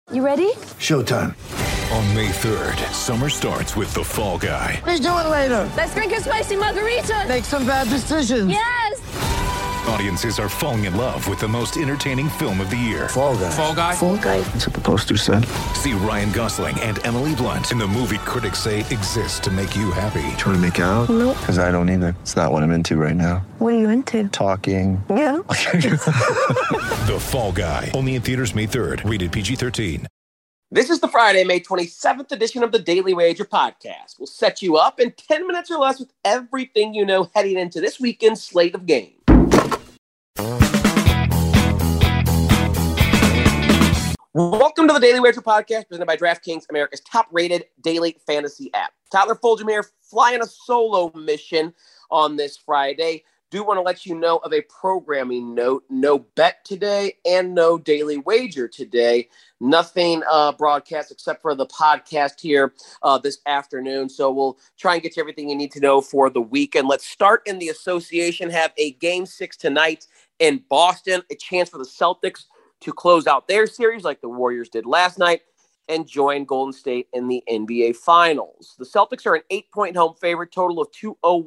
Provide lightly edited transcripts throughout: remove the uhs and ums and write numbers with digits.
You ready? Showtime. On May 3rd, summer starts with The Fall Guy. Let's do it later. Let's drink a spicy margarita. Make some bad decisions. Yes! Audiences are falling in love with the most entertaining film of the year. Fall Guy. Fall Guy? Fall guy. That's what the poster said. See Ryan Gosling and Emily Blunt in the movie critics say exists to make you happy. Trying to make it out? Nope. Because I don't either. It's not what I'm into right now. What are you into? Talking. Yeah. The Fall Guy. Only in theaters May 3rd. Rated PG-13. This is the Friday, May 27th edition of the Daily Wager podcast. We'll set you up in 10 minutes or less with everything you know heading into this weekend's slate of games. Welcome to the Daily Wager podcast presented by DraftKings, America's top-rated daily fantasy app. Tyler Fulgham here, flying a solo mission on this Friday. Do want to let you know of a programming note. No bet today and no daily wager today. Nothing broadcast except for the podcast here this afternoon. So we'll try and get you everything you need to know for the weekend. Let's start in the association. Have a Game 6 tonight in Boston. A chance for the Celtics to close out their series like the Warriors did last night and join Golden State in the NBA Finals. The Celtics are an 8-point home favorite, total of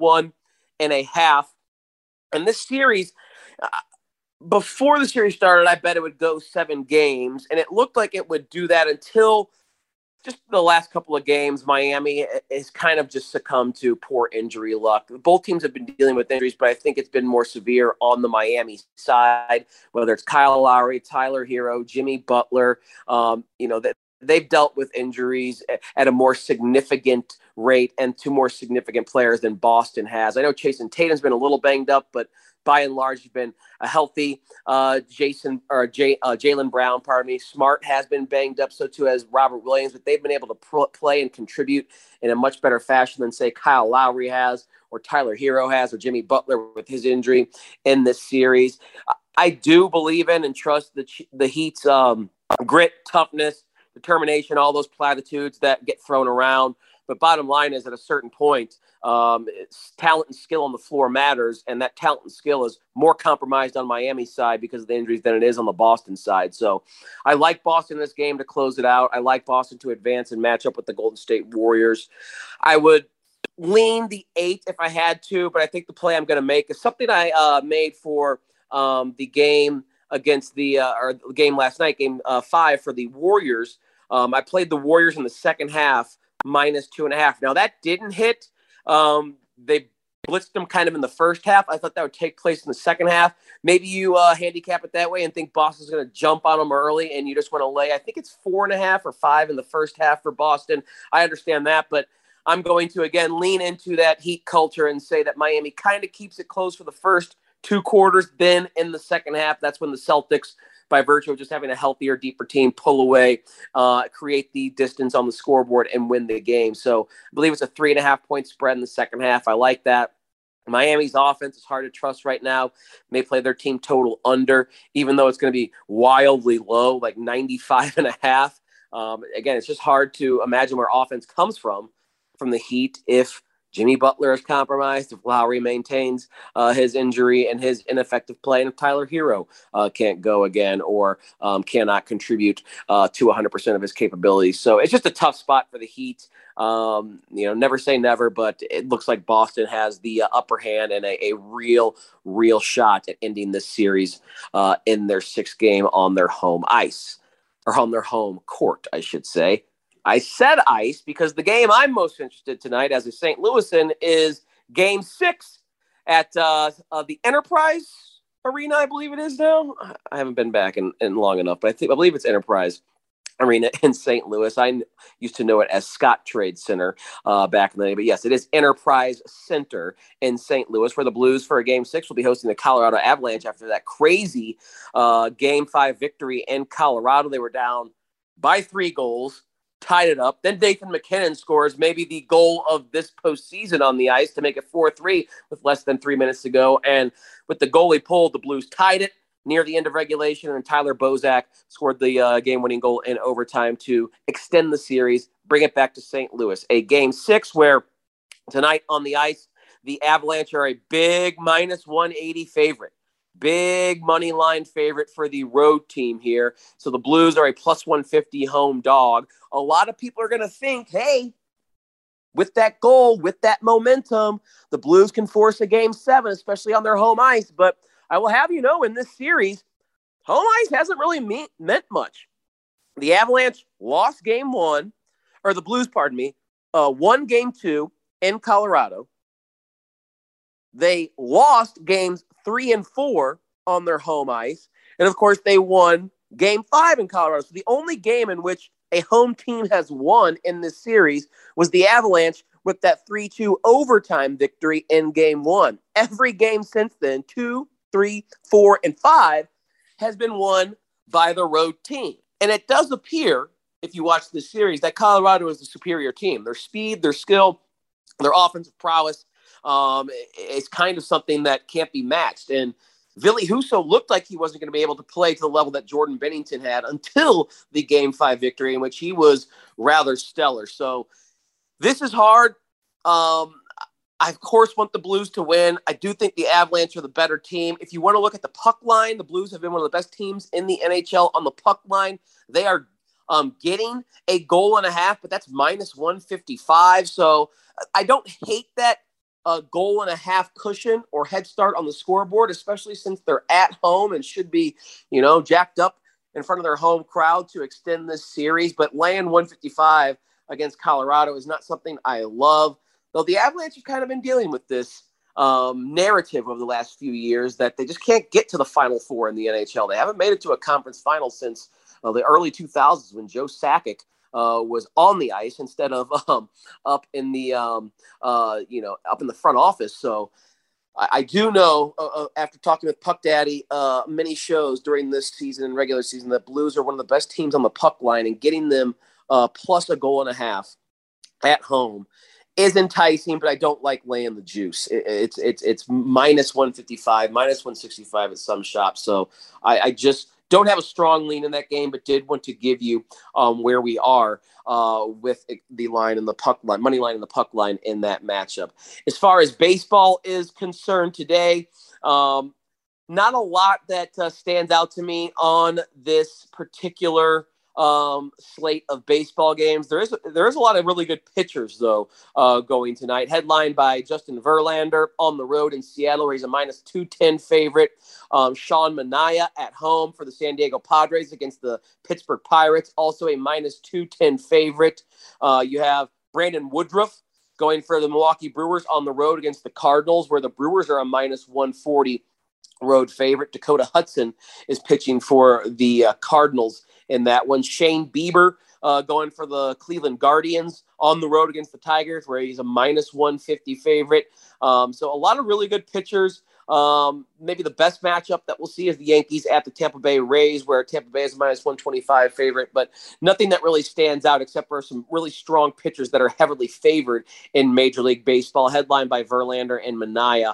201.5. And this series, before the series started, I bet it would go 7 games. And it looked like it would do that until just the last couple of games. Miami has kind of just succumbed to poor injury luck. Both teams have been dealing with injuries, but I think it's been more severe on the Miami side, whether it's Kyle Lowry, Tyler Hero, Jimmy Butler, that they've dealt with injuries at a more significant rate and to more significant players than Boston has. I know Jason Tatum's been a little banged up, but by and large, he's been a healthy Jaylen Brown, Smart has been banged up, so too has Robert Williams, but they've been able to play and contribute in a much better fashion than, say, Kyle Lowry has or Tyler Hero has or Jimmy Butler with his injury in this series. I do believe in and trust the Heat's grit, toughness, determination, all those platitudes that get thrown around. But bottom line is, at a certain point, talent and skill on the floor matters, and that talent and skill is more compromised on Miami's side because of the injuries than it is on the Boston side. So I like Boston in this game to close it out. I like Boston to advance and match up with the Golden State Warriors. I would lean the 8 if I had to, but I think the play I'm going to make is something I made for the game against the game last night, game 5 for the Warriors. I played the Warriors in the second half -2.5. Now that didn't hit. They blitzed them kind of in the first half. I thought that would take place in the second half. Maybe you handicap it that way and think Boston's going to jump on them early and you just want to lay. I think it's 4.5 or 5 in the first half for Boston. I understand that, but I'm going to, again, lean into that Heat culture and say that Miami kind of keeps it close for the first 2 quarters. Then in the second half, that's when the Celtics, by virtue of just having a healthier, deeper team, pull away, create the distance on the scoreboard, and win the game. So I believe it's a 3.5-point spread in the second half. I like that. Miami's offense is hard to trust right now. They play their team total under, even though it's going to be wildly low, like 95.5. Again, it's just hard to imagine where offense comes from the Heat if Jimmy Butler is compromised, if Lowry maintains his injury and his ineffective play, and if Tyler Hero can't go again or cannot contribute to 100% of his capabilities. So it's just a tough spot for the Heat. Never say never, but it looks like Boston has the upper hand and a real shot at ending this series in their 6th game on their home ice, or on their home court, I should say. I said ice because the game I'm most interested tonight as a St. Louisan is Game 6 at the Enterprise Arena, I believe it is now. I haven't been back in long enough, but I believe it's Enterprise Arena in St. Louis. I used to know it as Scott Trade Center back in the day, but yes, it is Enterprise Center in St. Louis, where the Blues for a Game 6 will be hosting the Colorado Avalanche after that crazy Game 5 victory in Colorado. They were down by 3 goals. Tied it up. Then Nathan McKinnon scores maybe the goal of this postseason on the ice to make it 4-3 with less than 3 minutes to go. And with the goalie pulled, the Blues tied it near the end of regulation, and Tyler Bozak scored the game-winning goal in overtime to extend the series, bring it back to St. Louis. A Game 6 where tonight on the ice, the Avalanche are a big -180 favorite. big money line favorite for the road team here. So the Blues are a plus 150 home dog. A lot of people are going to think, hey, with that goal, with that momentum, the Blues can force a game 7, especially on their home ice. But I will have you know, in this series, home ice hasn't really meant much. The Avalanche lost game 1, or the Blues, pardon me, won game 2 in Colorado. They lost games 3 and 4 on their home ice. And, of course, they won game 5 in Colorado. So the only game in which a home team has won in this series was the Avalanche with that 3-2 overtime victory in game 1. Every game since then, 2, 3, 4, and 5, has been won by the road team. And it does appear, if you watch this series, that Colorado is the superior team. Their speed, their skill, their offensive prowess is kind of something that can't be matched. And Ville Husso looked like he wasn't going to be able to play to the level that Jordan Binnington had until the Game 5 victory, in which he was rather stellar. So this is hard. I, of course, want the Blues to win. I do think the Avalanche are the better team. If you want to look at the puck line, the Blues have been one of the best teams in the NHL on the puck line. They are getting a goal and a half, but that's minus 155. So I don't hate that goal and a half cushion or head start on the scoreboard, especially since they're at home and should be, jacked up in front of their home crowd to extend this series. But laying 155 against Colorado is not something I love. Though the Avalanche have kind of been dealing with this narrative over the last few years that they just can't get to the Final Four in the NHL. They haven't made it to a conference final since the early 2000s when Joe Sakic was on the ice instead of up in the up in the front office. So I do know after talking with Puck Daddy many shows during this season and regular season that Blues are one of the best teams on the puck line, and getting them plus a goal and a half at home is enticing, but I don't like laying the juice. It's minus 155, minus 165 at some shops. So I just don't have a strong lean in that game, but did want to give you where we are with the line and the puck line, money line and the puck line in that matchup. As far as baseball is concerned today, not a lot that stands out to me on this particular slate of baseball games. There is a lot of really good pitchers, though, going tonight. Headlined by Justin Verlander on the road in Seattle, where he's a minus 210 favorite. Sean Manaea at home for the San Diego Padres against the Pittsburgh Pirates, also a minus 210 favorite. You have Brandon Woodruff going for the Milwaukee Brewers on the road against the Cardinals, where the Brewers are a minus 140 road favorite. Dakota Hudson is pitching for the Cardinals in that one. Shane Bieber going for the Cleveland Guardians on the road against the Tigers, where he's a minus 150 favorite. So a lot of really good pitchers. Maybe the best matchup that we'll see is the Yankees at the Tampa Bay Rays, where Tampa Bay is a minus 125 favorite, but nothing that really stands out except for some really strong pitchers that are heavily favored in Major League Baseball, headlined by Verlander and Manaea.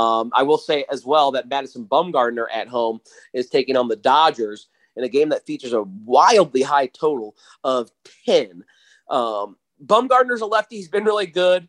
I will say as well that Madison Bumgarner at home is taking on the Dodgers in a game that features a wildly high total of 10. Bumgarner's a lefty. He's been really good.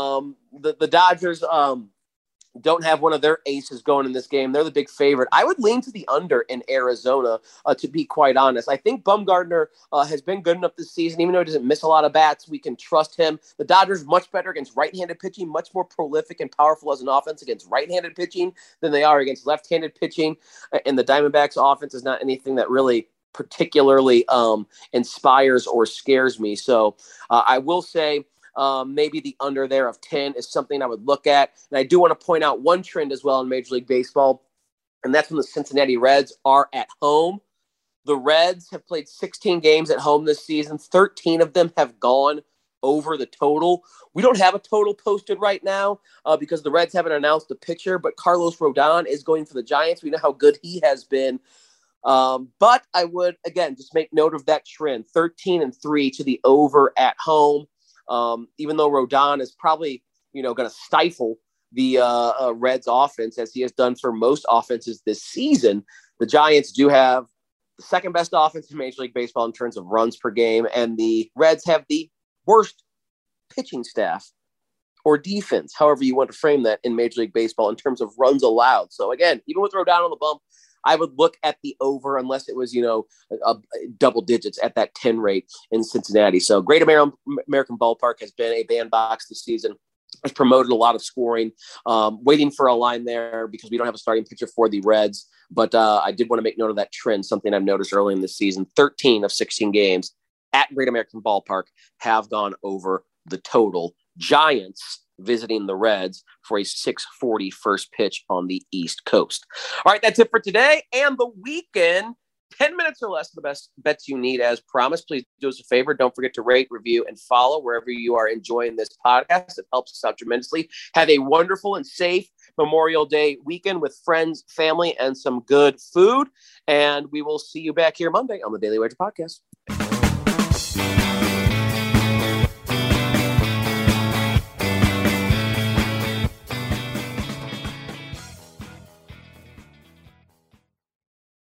The Dodgers don't have one of their aces going in this game. They're the big favorite. I would lean to the under in Arizona, to be quite honest. I think Bumgarner has been good enough this season. Even though he doesn't miss a lot of bats, we can trust him. The Dodgers much better against right-handed pitching, much more prolific and powerful as an offense against right-handed pitching than they are against left-handed pitching. And the Diamondbacks offense is not anything that really particularly inspires or scares me. So I will say maybe the under there of 10 is something I would look at. And I do want to point out one trend as well in Major League Baseball, and that's when the Cincinnati Reds are at home. The Reds have played 16 games at home this season. 13 of them have gone over the total. We don't have a total posted right now because the Reds haven't announced a pitcher, but Carlos Rodon is going for the Giants. We know how good he has been. But I would, again, just make note of that trend, 13-3 to the over at home. Even though Rodon is probably, going to stifle the Reds offense as he has done for most offenses this season, the Giants do have the second best offense in Major League Baseball in terms of runs per game, and the Reds have the worst pitching staff or defense, however you want to frame that in Major League Baseball in terms of runs allowed. So again, even with Rodon on the bump, I would look at the over unless it was, double digits at that 10 rate in Cincinnati. So Great American Ballpark has been a bandbox this season. Has promoted a lot of scoring, waiting for a line there because we don't have a starting pitcher for the Reds. But I did want to make note of that trend, something I've noticed early in the season. 13 of 16 games at Great American Ballpark have gone over the total. Giants visiting the Reds for a 6:40 first pitch on the East Coast. All right, that's it for today and the weekend. 10 minutes or less, the best bets you need. As promised, please do us a favor. Don't forget to rate, review, and follow wherever you are enjoying this podcast. It helps us out tremendously. Have a wonderful and safe Memorial Day weekend with friends, family, and some good food. And we will see you back here Monday on the Daily Wager Podcast.